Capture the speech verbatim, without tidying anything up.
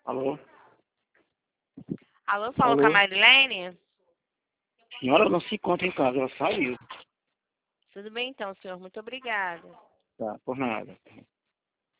Alô? Alô, fala Alô? com a Marilene? A senhora não se encontra em casa, ela saiu. Tudo bem então, senhor. Muito obrigada. Tá, por nada.